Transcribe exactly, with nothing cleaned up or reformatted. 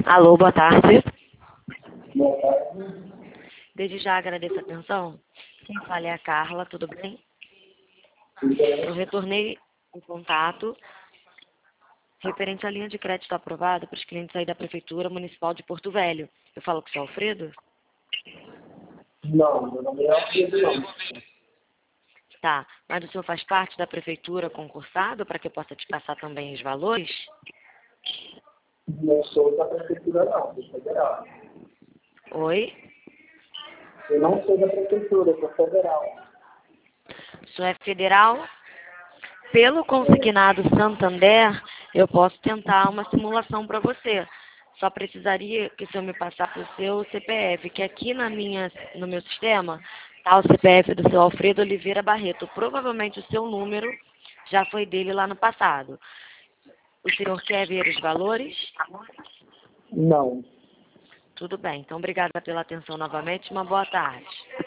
Alô, boa tarde. Boa tarde. Desde já agradeço a atenção. Quem fala é a Carla, tudo bem? Eu retornei o contato referente à linha de crédito aprovada para os clientes aí da Prefeitura Municipal de Porto Velho. Eu falo com o seu Alfredo? Não, meu nome é Alfredo, não. Tá, mas o senhor faz parte da Prefeitura concursado para que eu possa te passar também os valores? Não sou da prefeitura, não, sou federal. Oi? Eu não sou da prefeitura, sou federal. O senhor é federal? Pelo consignado Santander, eu posso tentar uma simulação para você. Só precisaria que o senhor me passasse o seu C P F, que aqui na minha, no meu sistema está o C P F do seu Alfredo Oliveira Barreto. Provavelmente o seu número já foi dele lá no passado. O senhor quer ver os valores? Não. Tudo bem. Então, obrigada pela atenção novamente. Uma boa tarde.